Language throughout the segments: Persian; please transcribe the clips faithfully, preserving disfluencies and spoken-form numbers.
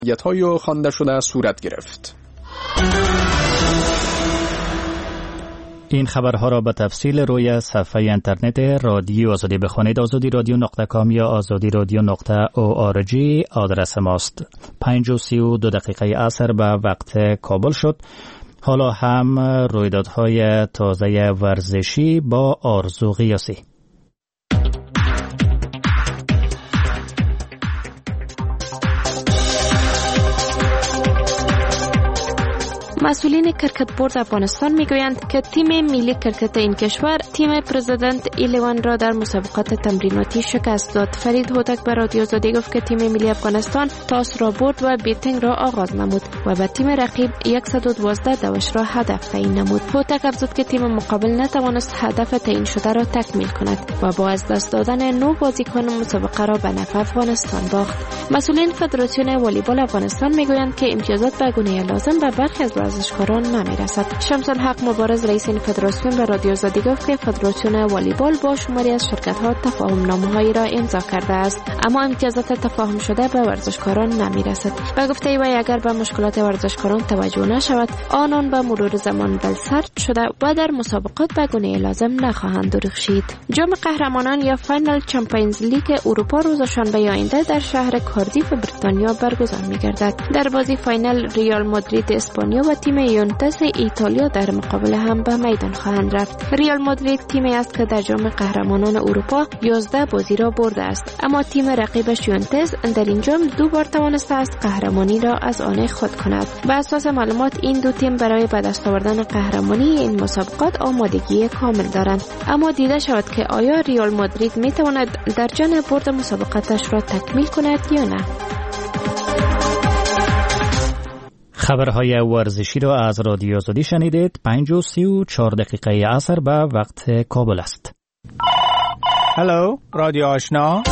فعالیت‌های خوانده شده صورت گرفت. این خبرها را به تفصیل روی صفحه اینترنت رادیو آزادی بخوانید. آزادی رادیو نقطه کام یا آزادی رادیو نقطه او آر جی آدرس ماست. پنج و سی و دو دقیقه عصر به وقت کابل شد. حالا هم رویدادهای تازه ورزشی با آرزو قیاسی. مسئولین کرکت بورد افغانستان میگویند که تیم ملی کرکت این کشور تیم پرزیدنت ایلیون را در مسابقات تمریناتی شکست داد. فرید هوتک به رادیو آزادی گفت که تیم ملی افغانستان تاس را برد و بیتینگ را آغاز نمود و به تیم رقیب صد و دوازده دوش را هدف تعیین نمود. هوتک افزود که تیم مقابل نتوانست هدف تعیین شده را تکمیل کند و با از دست دادن نه بازیکن مسابقه را به نفع افغانستان باخت. مسئولین فدراسیون والیبال افغانستان میگویند که امتیازات به گونه لازم به برخی از ورزشکاران نمیرسد. شمس الحق مبارز رئیس این فدراسیون به رادیو آزادی گفت که فدراسیون والیبال با شماری از شرکت‌ها تفاهم نامه‌هایی را امضا کرده است، اما امتیازات تفاهم شده به ورزشکاران نمیرسد. به گفته وی اگر به مشکلات ورزشکاران توجه نشود، آنان به مرور زمان بلسرد شده و در مسابقات به گونه لازم نخواهند درخشید. جام قهرمانان یا فاینال چمپیونز لیگ اروپا روز شنبه آینده در شهر کاردیف بریتانیا برگزار می‌گردد. در بازی فاینال ریال مادرید اسپانیا و تیم یونتس ایتالیا در مقابل هم به میدان خواهند رفت. ریال مادرید تیمی است که در جام قهرمانان اروپا یازده بازی را برده است، اما تیم رقیبش یونتس در این جام دو بار توانسته است قهرمانی را از آن خود کند. بر اساس معلومات این دو تیم برای به دست آوردن قهرمانی این مسابقات آمادگی کامل دارند، اما دیده شود که آیا ریال مادرید می تواند در جام برد مسابقاتش را تکمیل کند یا نه. خبرهای ورزشی را از رادیو آزادی شنیدید. پنج و سی و چهار دقیقه عصر به وقت کابل است. هلو رادیو آشنا،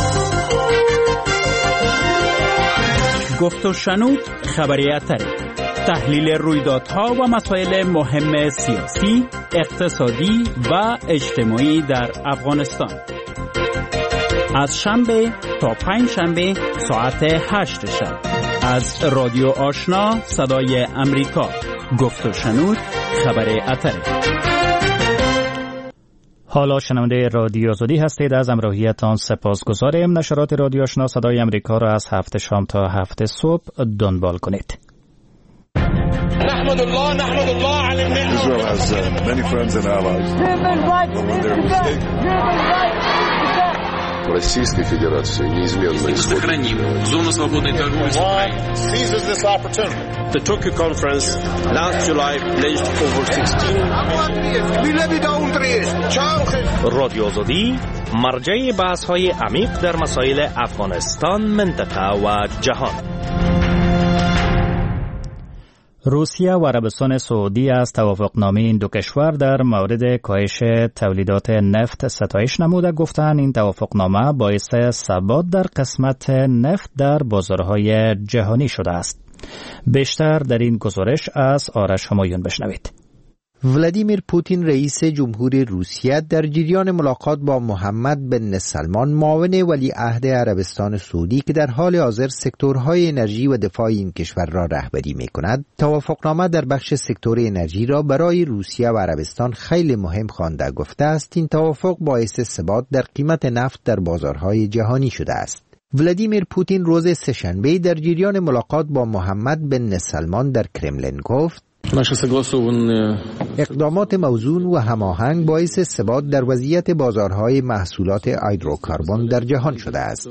گفت و شنود خبریت تحلیل رویدادها و مسائل مهم سیاسی، اقتصادی و اجتماعی در افغانستان از شنبه تا پنج شنبه ساعت هشت شب از رادیو آشنا صدای امریکا. گفت و شنود خبر اتر. حالا شنونده رادیو آزادی هستید. از همراهیتان سپاسگزاریم. نشرات رادیو آشنا صدای امریکا را از هفت شام تا هفت صبح دنبال کنید. نحمد الله نحمد الله علی النعمة. Israel has uh, many friends and allies. But when they're mistaken. Российской Федерации неизменно сохраним зону свободной торговли с Украиной. Seizes this opportunity. The Tokyo conference last July pledged over sixteen. رادیو آزادی مرجع بحث‌های عمیق در مسائل افغانستان، منطقه و جهان. روسیه و عربستان سعودی از توافقنامه این دو کشور در مورد کاهش تولیدات نفت ستایش نموده. گفتند این توافقنامه باعث ثبات در قسمت نفت در بازارهای جهانی شده است. بیشتر در این گزارش از آرش همایون بشنوید. ولادیمیر پوتین رئیس جمهور روسیه در جریان ملاقات با محمد بن سلمان معاون ولیعهد عربستان سعودی که در حال حاضر سکتورهای انرژی و دفاع این کشور را رهبری می‌کند، توافقنامه در بخش سکتور انرژی را برای روسیه و عربستان خیلی مهم خوانده. گفته است این توافق باعث ثبات در قیمت نفت در بازارهای جهانی شده است. ولادیمیر پوتین روز سه‌شنبه در جریان ملاقات با محمد بن سلمان در کرملین گفت اقدامات موزون و هماهنگ باعث ثبات در وضعیت بازارهای محصولات هیدروکربن در جهان شده است.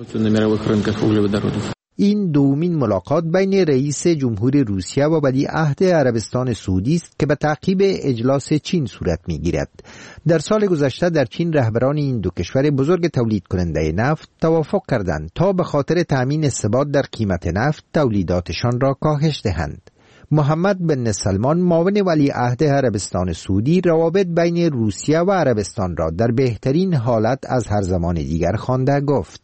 این دومین ملاقات بین رئیس جمهور روسیه و ولیعهد عربستان سعودی است که به تعقیب اجلاس چین صورت می‌گیرد. در سال گذشته در چین رهبران این دو کشور بزرگ تولید کننده نفت توافق کردند تا به خاطر تأمین ثبات در قیمت نفت تولیداتشان را کاهش دهند. محمد بن سلمان معاون ولیعهد عربستان سعودی روابط بین روسیه و عربستان را در بهترین حالت از هر زمان دیگر خوانده گفت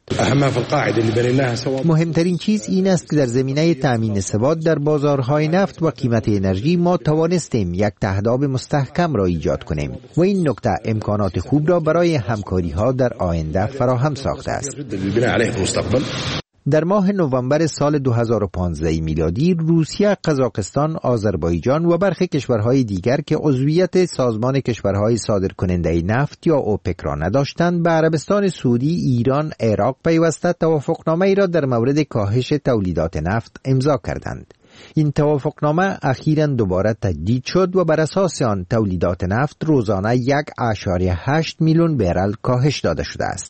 مهمترین چیز این است که در زمینه تأمین ثبات در بازارهای نفت و قیمت انرژی ما توانستیم یک تهداب مستحکم را ایجاد کنیم و این نکته امکانات خوب را برای همکاری ها در آینده فراهم ساخته است. در ماه نوامبر سال دو هزار و پانزده میلادی روسیه، قزاقستان، آذربایجان و برخی کشورهای دیگر که عضویت سازمان کشورهای صادرکننده نفت یا اوپک را نداشتند، به عربستان سعودی، ایران، عراق پیوسته توافقنامه ای را در مورد کاهش تولیدات نفت امضا کردند. این توافقنامه اخیراً دوباره تجدید شد و بر اساس آن تولیدات نفت روزانه یک ممیز هشت میلیون برل کاهش داده شده است.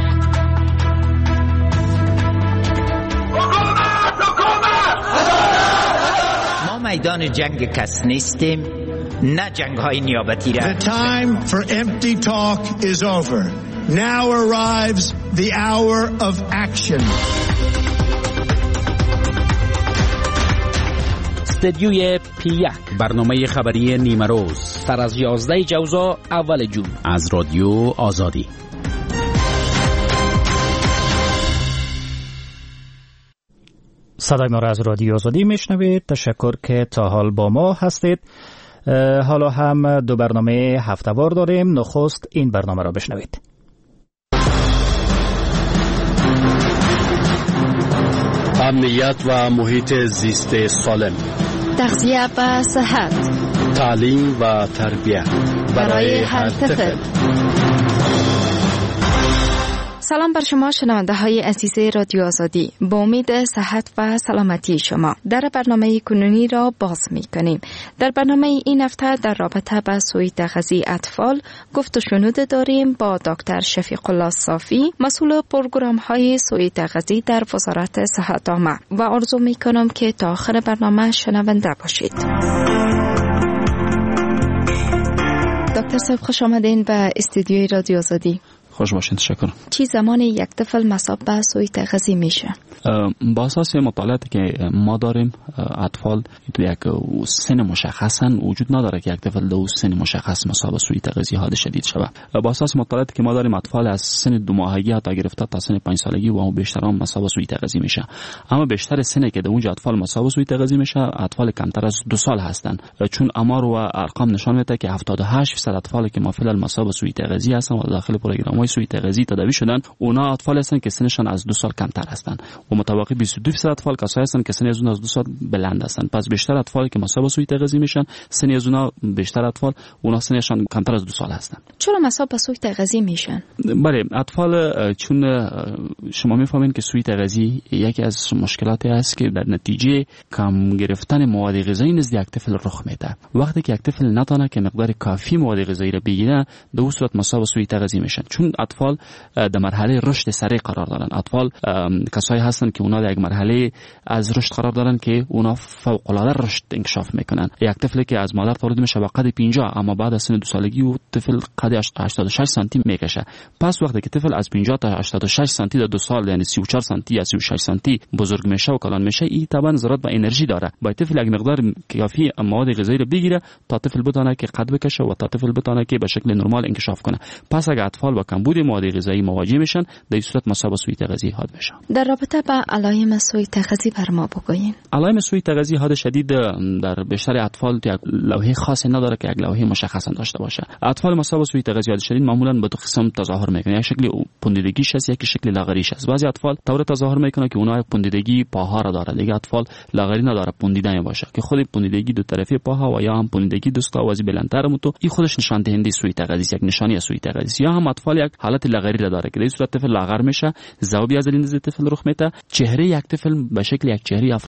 ما میدان جنگ کس نیستیم، نه جنگ های نیابتی را. The time for empty talk is over. Now arrives the hour of action. استدیوی پی یک، برنامه خبری نیمه روز، سر از یازده جوزا اول جون، از رادیو آزادی. صدای ما را از رادیو آزادی میشنوید. تشکر که تا حال با ما هستید. حالا هم دو برنامه هفته‌وار داریم. نخست این برنامه را بشنوید. امنیت و محیط زیست سالم، تغذیه و صحت، تعلیم و تربیت برای هر طفل. سلام بر شما شنونده های عزیز رادیو آزادی. با امید صحت و سلامتی شما در برنامه کنونی را باز می کنیم. در برنامه این هفته در رابطه با سوء تغذیه اطفال گفت و شنود داریم با دکتر شفیق الله صافی، مسئول پروگرام های سوء تغذیه در وزارت صحت عامه، و آرزو می کنم که تا آخر برنامه شنونده باشید. دکتر صاحب خوش آمدین به استودیوی رادیو آزادی. خوش باشین. تشکر. چی زمان یک طفل مصاب به سوء تغذیه میشه؟ با اساس مطالعاتی که ما داریم، اطفال تو یک سن مشخصن وجود نداره که یک طفل دو سن مشخص مصاب به سوء تغذیه حاد شدید شود. با اساس مطالعاتی که ما داریم، اطفال از سن دو ماهگی تا گرفته تا سن پنج سالگی و بیشتر هم مصاب به سوء تغذیه میشه. اما بیشتر سنی که در اونجا اطفال مصاب به سوء تغذیه میشه، اطفال کمتر از دو سال هستند، چون آمار و ارقام نشان میده که هفتاد و هشت درصد اطفالی که ما فعلا مصاب به سوء تغذیه هستند و داخل پروگرام سوء تغذیه تداوی شدن، اونا اطفال هستند که سنشان از دو سال کمتر هستند و متوقع بیست و دو درصد اطفال کسایی هستند که سن از اون از دو سال بلند هستند. پس بیشتر اطفالی که مصاب به سوء تغذیه میشن، سن از اونها بیشتر اطفال اونا سنشان کمتر از دو سال هستند. چرا مصاب به سوء تغذیه میشن؟ بله، اطفال چون شما میفهمین که سوء تغذیه یکی از مشکلاتی است که در نتیجه کم گرفتن مواد غذایی نزد یک طفل رخ میده. وقتی که یک طفل نتونه که مقدار کافی مواد غذایی را بگیره، در اون صورت مصاب به سوء تغذیه میشن. چون اطفال در مرحله رشد سریع قرار دارن. اطفال کسایی هستند که اونا در یک مرحله از رشد قرار دارن که اونا فوق العاده رشد انکشاف میکنن. یک طفلی که از مادر تولید میشه با قد پنجاه، اما بعد از سن دو سالگی و طفل قد هشتاد و شش سانتی میکشه. پس وقتی که طفل از پنجاه تا هشتاد و شش سانتی در دو سال، یعنی سی و چهار سانتی یا سی و شش سانتی بزرگ میشه و کلان میشه، این طبعا ضرورت به انرژی داره. باید طفل یک مقدار کافی مواد غذایی رو بگیره تا طفل بتونه که قد بکشه و تا طفل بتونه که به شکل نرمال انکشاف کنه. پس اگر اطفال با کمبود مواد غذایی مواجه میشن، در این صورت مصاب به سوء تغذیه حاد میشن. در رابطه با علائم سوء تغذیه بر ما بگویین. علائم سوء تغذیه حاد شدید در بیشتر اطفال یک لوحه خاصی نداره که یک لوحه مشخصا داشته باشه. اطفال مصاب به سوء تغذیه حاد شدید معمولا به دو قسم تظاهر میکنه. یک شکل پوندیدگیش هست، یک شکل لاغریش هست. بعضی اطفال طور تظاهر میکنه که اونها یک پوندیدگی پاها را داره، دیگه اطفال لاغری نداره، پوندیده باشه که خود پوندیدگی دو طرفه پاها و یا هم پوندیدگی دستا و از بلندتر متو، این خودش نشان دهنده سوء تغذیه، یک نشانی سوء تغذیه. یا هم اطفال یک حالت لاغری را داره که در این صورت طفل لاغر میشه، ذوبی از لنز طفل رخ میده. چهره یک طفل به شکل یک چهره